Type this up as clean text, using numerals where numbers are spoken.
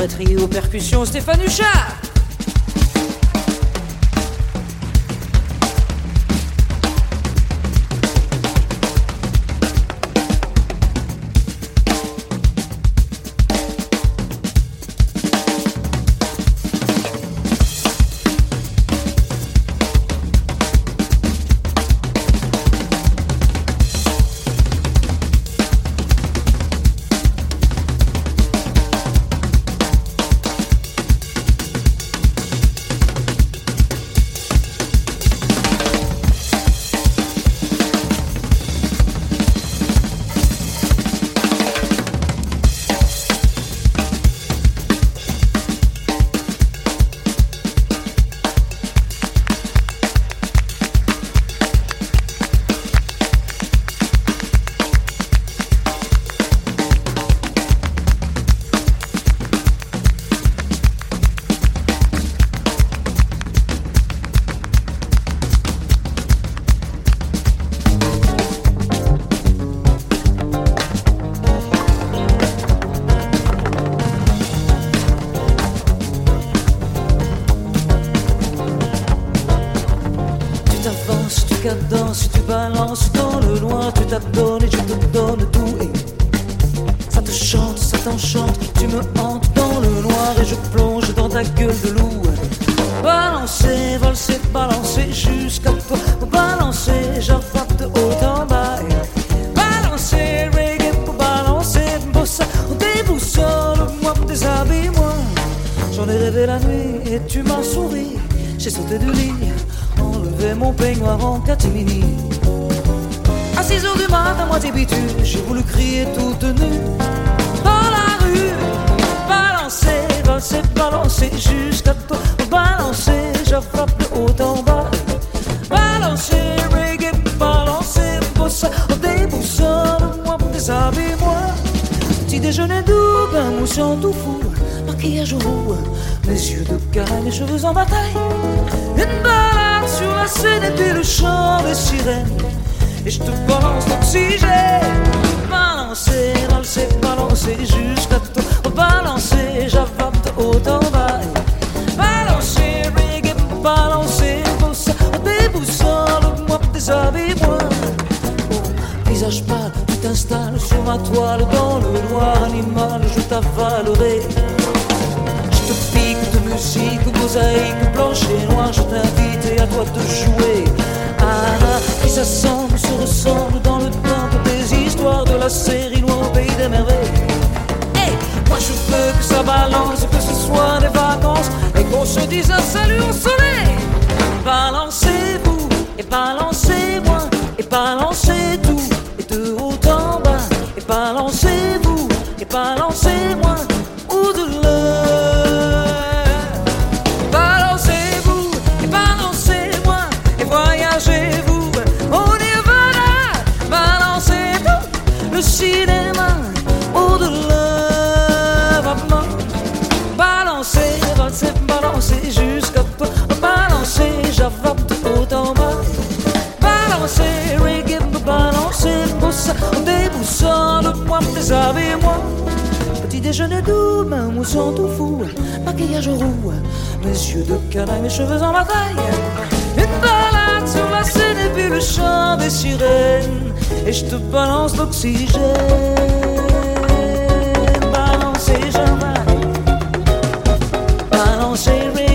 Batterie aux percussions, Stéphane Huchard. Si tu balances dans le loin, tu t'adonnes et je te donne tout. Et ça te chante, ça t'enchante, tu me hantes dans le noir et je plonge dans ta gueule de loup. Balancer, valser, balancer jusqu'à toi. Balancer, j'avale de haut en bas. Balancer, reggae pour balancer, bossa, déboussole-moi, déshabille-moi. J'en ai rêvé la nuit et tu m'as souri. J'ai sauté du lit, enlevé mon peignoir en catimini. À 6 heures du matin, moitié bitu, j'ai voulu crier toute nue dans la rue. Balancer, valser, balancer jusqu'à toi. Balancer, j'avale de haut en bas. Balancer, reggae, balancer, bossa, déboussole-moi, déshabille-moi. Petit déjeuner doux, bain moussant tout fou, maquillage roux, mes yeux de caille, mes cheveux en bataille. Une balade sur la scène et puis le chant des sirènes. Et je te balance l'oxygène. Balancer, valser, balancer jusqu'à toi. Balancer, j'avale de haut en bas. Balancer, reggae, balancer, bossa, déboussole-moi, déshabille-moi. Oh, visage pâle, tu t'installes sur ma toile. Dans le noir animal, je t'avalerai. Je te pique de musique, mosaïque, blanche et noire. Je t'invite et à toi de jouer. Ah, qui s'assemble, se ressemble dans le temple des histoires de la série Loin au pays des merveilles. Hey, moi je veux que ça balance, que ce soit des vacances et qu'on se dise un salut au soleil. Balancez-vous et balancez-moi et balancez tout et de haut en bas. Et balancez-vous et balancez-moi au-delà. Balancez-vous et balancez-moi et voyagez-vous au Nirvana. Balancez tout le cinéma au-delà. Balancez, valsez, balancez jusqu'à toi. Balancez, j'avale de haut en bas. Balancez, reggae, balancez, bossa, déboussole-moi, déshabille-moi. Petit déjeuner doux, main moussant tout fou, maquillage roux, mes yeux de canaille, mes cheveux en bataille. Une balade sur la scène et puis le chant des sirènes. Et je te balance l'oxygène. Balancez, j'avale. Balancez,